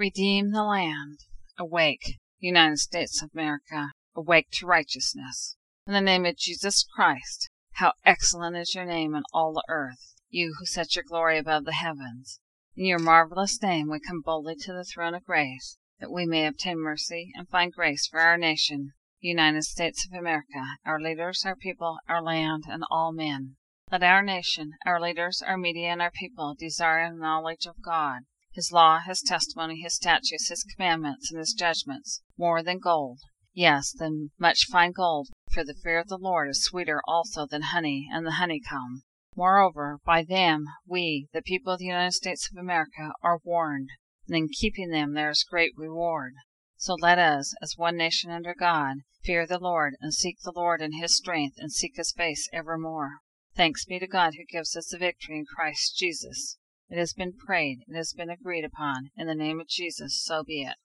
redeem the land. Awake, United States of America, awake to righteousness. In the name of Jesus Christ, how excellent is your name in all the earth, you who set your glory above the heavens. In your marvelous name we come boldly to the throne of grace, that we may obtain mercy and find grace for our nation, the United States of America, our leaders, our people, our land, and all men. Let our nation, our leaders, our media, and our people desire the knowledge of God, His law, His testimony, His statutes, His commandments, and His judgments, more than gold, yes, than much fine gold, for the fear of the Lord is sweeter also than honey and the honeycomb. Moreover, by them we, the people of the United States of America, are warned, and in keeping them there is great reward. So let us, as one nation under God, fear the Lord, and seek the Lord in His strength, and seek His face evermore. Thanks be to God who gives us the victory in Christ Jesus. It has been prayed, it has been agreed upon. In the name of Jesus, so be it.